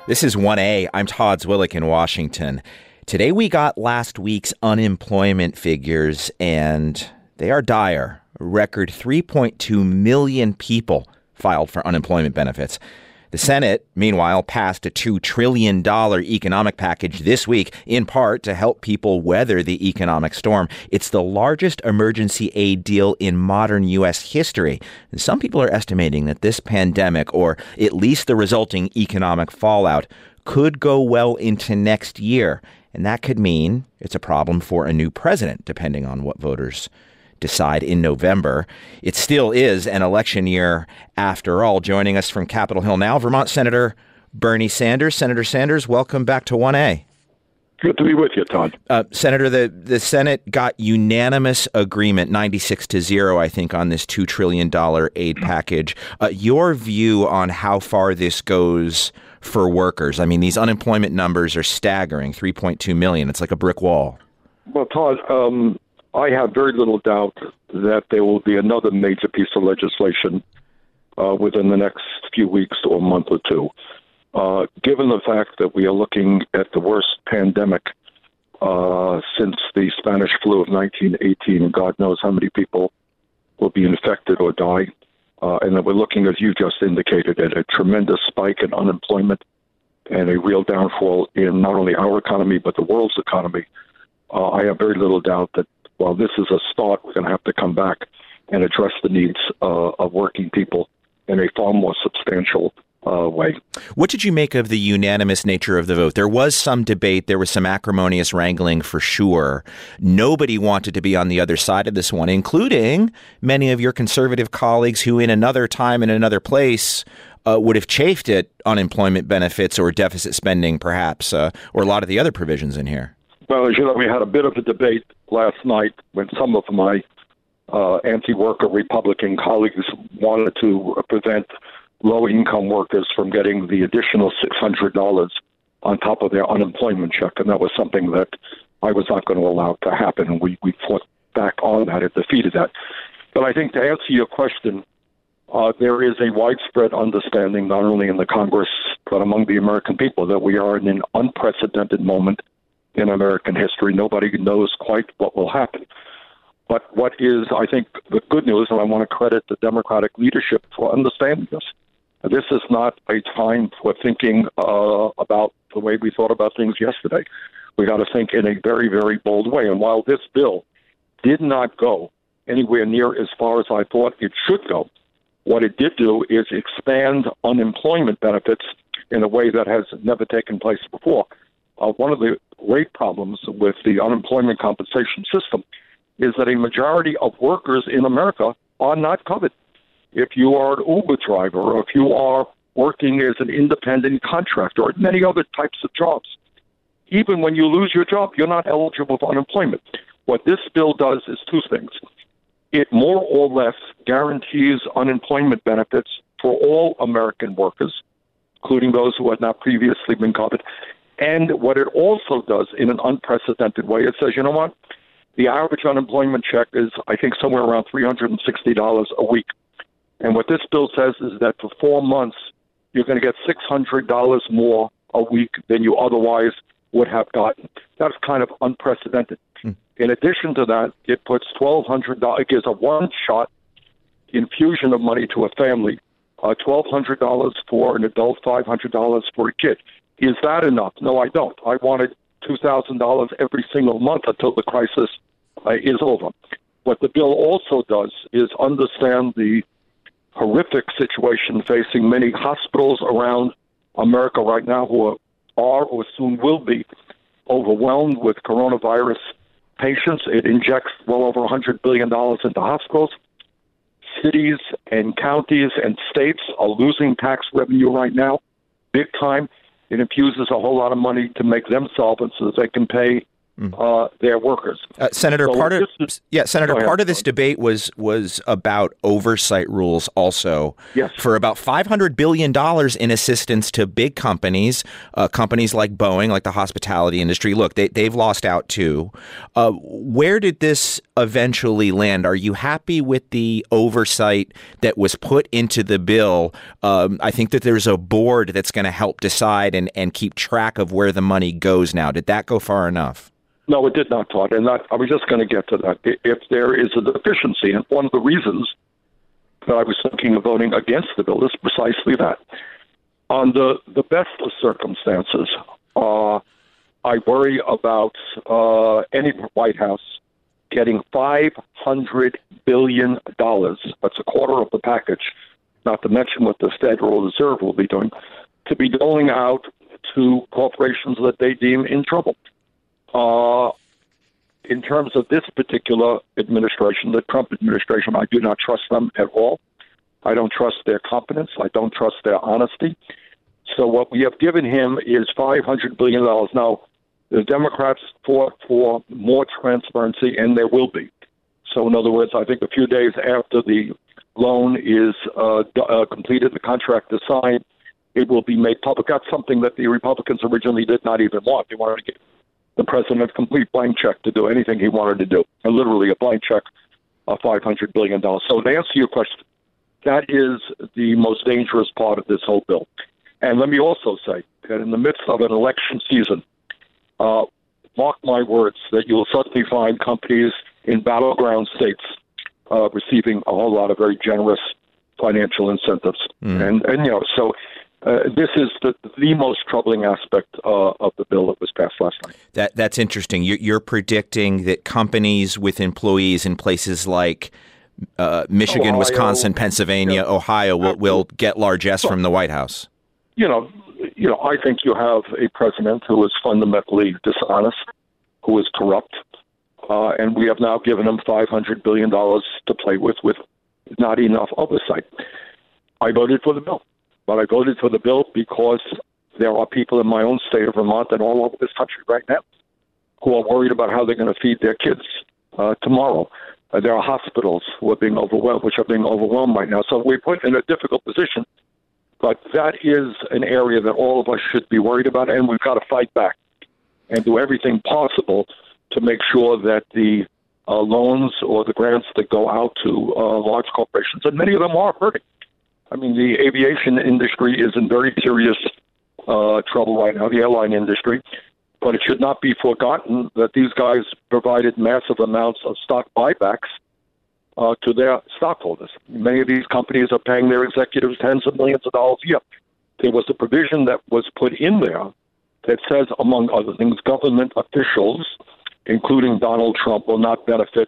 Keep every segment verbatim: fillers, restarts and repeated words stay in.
This is one A. I'm Todd Zwillich in Washington. Today we got last week's unemployment figures, and they are dire. A record three point two million people filed for unemployment benefits. The Senate, meanwhile, passed a two trillion dollars economic package this week, in part to help people weather the economic storm. It's the largest emergency aid deal in modern U S history. And some people are estimating that this pandemic, or at least the resulting economic fallout, could go well into next year. And that could mean it's a problem for a new president, depending on what voters decide in November. It still is an election year after all. Joining us from Capitol Hill now, Vermont Senator Bernie Sanders. Senator Sanders, welcome back to one A. Good to be with you, Todd. Uh, Senator, the, the Senate got unanimous agreement, ninety-six to zero, I think, on this two trillion dollars aid package. Uh, your view on how far this goes for workers? I mean, these unemployment numbers are staggering, three point two million. It's like a brick wall. Well, Todd, um, I have very little doubt that there will be another major piece of legislation uh, within the next few weeks or a month or two. Uh, given the fact that we are looking at the worst pandemic uh, since the Spanish flu of nineteen eighteen, and God knows how many people will be infected or die, uh, and that we're looking, as you just indicated, at a tremendous spike in unemployment and a real downfall in not only our economy but the world's economy, uh, I have very little doubt that while this is a start, we're going to have to come back and address the needs uh, of working people in a far more substantial uh, way. What did you make of the unanimous nature of the vote? There was some debate. There was some acrimonious wrangling for sure. Nobody wanted to be on the other side of this one, including many of your conservative colleagues who in another time in another place uh, would have chafed at unemployment benefits or deficit spending, perhaps, uh, or a lot of the other provisions in here. Well, as you know, we had a bit of a debate last night when some of my uh, anti-worker Republican colleagues wanted to prevent low-income workers from getting the additional six hundred dollars on top of their unemployment check, and that was something that I was not going to allow to happen, and we, we fought back on that and defeated that. But I think to answer your question, uh, there is a widespread understanding, not only in the Congress, but among the American people, that we are in an unprecedented moment in American history. Nobody knows quite what will happen. But what is, I think, the good news, and I want to credit the Democratic leadership for understanding this. This is not a time for thinking uh, about the way we thought about things yesterday. We got to think in a very, very bold way. And while this bill did not go anywhere near as far as I thought it should go, what it did do is expand unemployment benefits in a way that has never taken place before. Uh, one of the great problems with the unemployment compensation system is that a majority of workers in America are not covered. If you are an Uber driver, or if you are working as an independent contractor, or many other types of jobs, even when you lose your job, you're not eligible for unemployment. What this bill does is two things. It more or less guarantees unemployment benefits for all American workers, including those who had not previously been covered. And what it also does in an unprecedented way, it says, you know what? The average unemployment check is, I think, somewhere around three hundred sixty dollars a week. And what this bill says is that for four months, you're going to get six hundred dollars more a week than you otherwise would have gotten. That's kind of unprecedented. Mm. In addition to that, it puts twelve hundred dollars, it gives a one-shot infusion of money to a family, uh, twelve hundred dollars for an adult, five hundred dollars for a kid. Is that enough? No, I don't. I wanted two thousand dollars every single month until the crisis uh, is over. What the bill also does is understand the horrific situation facing many hospitals around America right now who are, are or soon will be overwhelmed with coronavirus patients. It injects well over one hundred billion dollars into hospitals. Cities and counties and states are losing tax revenue right now, big time. It infuses a whole lot of money to make them solvent so that they can pay uh, their workers. Uh, Senator, so part of is, yeah, Senator, part of this debate was was about oversight rules also. Yes. For about five hundred billion dollars in assistance to big companies, uh, companies like Boeing, like the hospitality industry. Look, they, they've lost out too. Uh, where did this eventually land? Are you happy with the oversight that was put into the bill? Um, I think that there's a board that's going to help decide and, and keep track of where the money goes now. Did that go far enough? No, it did not, Todd. And that, I was just going to get to that. If there is a deficiency, and one of the reasons that I was thinking of voting against the bill is precisely that. On the, the best of circumstances, uh, I worry about uh, any White House getting five hundred billion dollars, that's a quarter of the package, not to mention what the Federal Reserve will be doing, to be doling out to corporations that they deem in trouble. Uh, in terms of this particular administration, the Trump administration, I do not trust them at all. I don't trust their competence. I don't trust their honesty. So what we have given him is five hundred billion dollars. Now, the Democrats fought for more transparency, and there will be. So in other words, I think a few days after the loan is uh, uh, completed, the contract is signed, it will be made public. That's something that the Republicans originally did not even want. They wanted to get the president a complete blank check to do anything he wanted to do, and literally a blank check of five hundred billion dollars. So to answer your question, that is the most dangerous part of this whole bill. And let me also say that in the midst of an election season, uh, mark my words, that you will suddenly find companies in battleground states uh, receiving a whole lot of very generous financial incentives. Mm. And, and, you know, so Uh, this is the, the most troubling aspect uh, of the bill that was passed last night. That That's interesting. You're, you're predicting that companies with employees in places like uh, Michigan, Ohio, Wisconsin, Pennsylvania, yeah, Ohio will, will get largesse from the White House. You know, you know, I think you have a president who is fundamentally dishonest, who is corrupt, uh, and we have now given him five hundred billion dollars to play with, with not enough oversight. I voted for the bill. But I voted for the bill because there are people in my own state of Vermont and all over this country right now who are worried about how they're going to feed their kids uh, tomorrow. Uh, there are hospitals who are being overwhelmed, which are being overwhelmed right now. So we're put in a difficult position. But that is an area that all of us should be worried about, and we've got to fight back and do everything possible to make sure that the uh, loans or the grants that go out to uh, large corporations, and many of them are hurting. I mean, the aviation industry is in very serious uh, trouble right now, the airline industry. But it should not be forgotten that these guys provided massive amounts of stock buybacks uh, to their stockholders. Many of these companies are paying their executives tens of millions of dollars a year. There was a provision that was put in there that says, among other things, government officials, including Donald Trump, will not benefit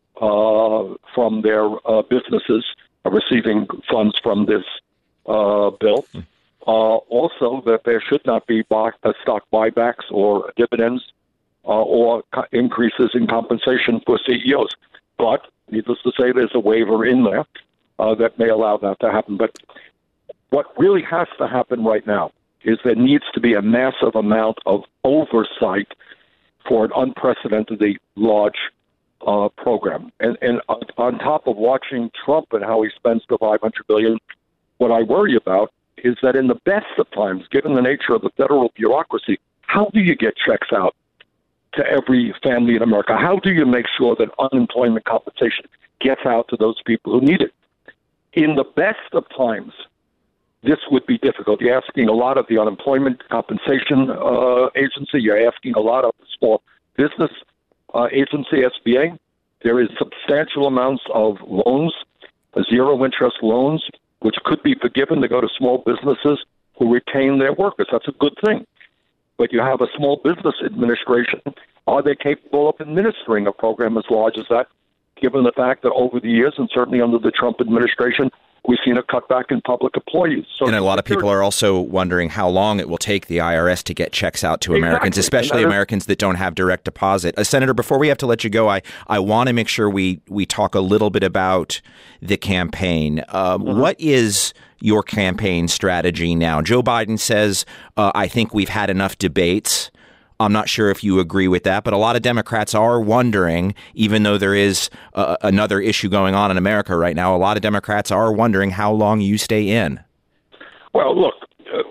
uh, from their uh, businesses receiving funds from this uh, bill. Uh, also, that there should not be buy, uh, stock buybacks or dividends uh, or co- increases in compensation for C E Os. But, needless to say, there's a waiver in there uh, that may allow that to happen. But what really has to happen right now is there needs to be a massive amount of oversight for an unprecedentedly large Uh, program. And, and on, on top of watching Trump and how he spends the five hundred billion dollars, what I worry about is that in the best of times, given the nature of the federal bureaucracy, how do you get checks out to every family in America? How do you make sure that unemployment compensation gets out to those people who need it? In the best of times, this would be difficult. You're asking a lot of the unemployment compensation uh, agency. You're asking a lot of the small business Uh, agency, S B A. There is substantial amounts of loans, uh, zero-interest loans, which could be forgiven to go to small businesses who retain their workers. That's a good thing. But you have a small business administration. Are they capable of administering a program as large as that, given the fact that over the years, and certainly under the Trump administration, we've seen a cutback in public employees. So and a lot of people are also wondering how long it will take the I R S to get checks out to exactly. Americans, especially Americans that don't have direct deposit. Uh, Senator, before we have to let you go, I, I want to make sure we, we talk a little bit about the campaign. Um, mm-hmm. What is your campaign strategy now? Joe Biden says, uh, I think we've had enough debates I'm not sure if you agree with that, but a lot of Democrats are wondering, even though there is uh, another issue going on in America right now, a lot of Democrats are wondering how long you stay in. Well, look, uh,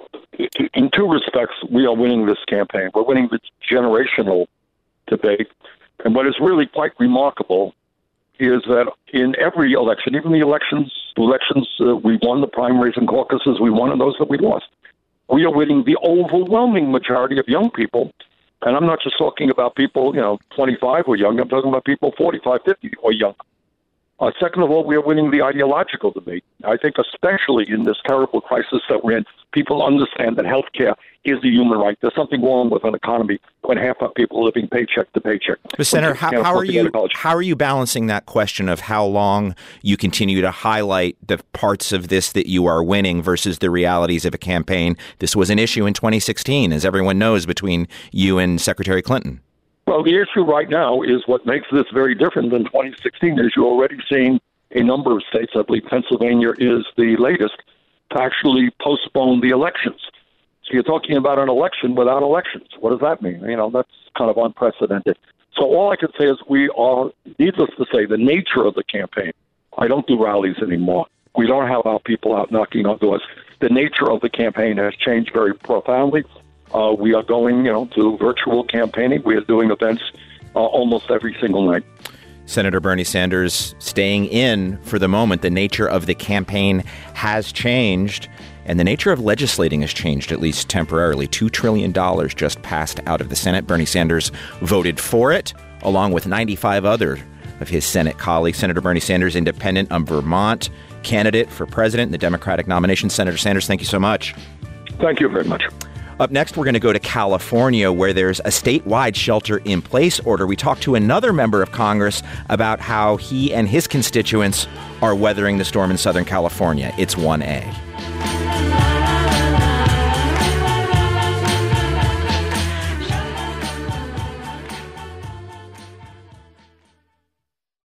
in two respects, we are winning this campaign. We're winning the generational debate. And what is really quite remarkable is that in every election, even the elections, elections uh, we won, the primaries and caucuses we won, and those that we lost, we are winning the overwhelming majority of young people. And I'm not just talking about people, you know, twenty-five or young. I'm talking about people forty-five, fifty or young. Uh, second of all, we are winning the ideological debate. I think especially in this terrible crisis that we're in, people understand that health care is a human right. There's something wrong with an economy when half of people are living paycheck to paycheck. But Senator, how, how are you how are you balancing that question of how long you continue to highlight the parts of this that you are winning versus the realities of a campaign? This was an issue in twenty sixteen, as everyone knows, between you and Secretary Clinton. Well, the issue right now is what makes this very different than twenty sixteen is you're already seeing a number of states, I believe Pennsylvania is the latest, to actually postpone the elections. So you're talking about an election without elections. What does that mean? You know, that's kind of unprecedented. So all I can say is we are, needless to say, the nature of the campaign. I don't do rallies anymore. We don't have our people out knocking on doors. The nature of the campaign has changed very profoundly. Uh, we are going, you know, to virtual campaigning. We are doing events uh, almost every single night. Senator Bernie Sanders staying in for the moment. The nature of the campaign has changed, and the nature of legislating has changed, at least temporarily. two trillion dollars just passed out of the Senate. Bernie Sanders voted for it, along with ninety-five other of his Senate colleagues. Senator Bernie Sanders, independent of Vermont, candidate for president in the Democratic nomination. Senator Sanders, thank you so much. Thank you very much. Up next, we're going to go to California, where there's a statewide shelter-in-place order. We talked to another member of Congress about how he and his constituents are weathering the storm in Southern California. It's one A.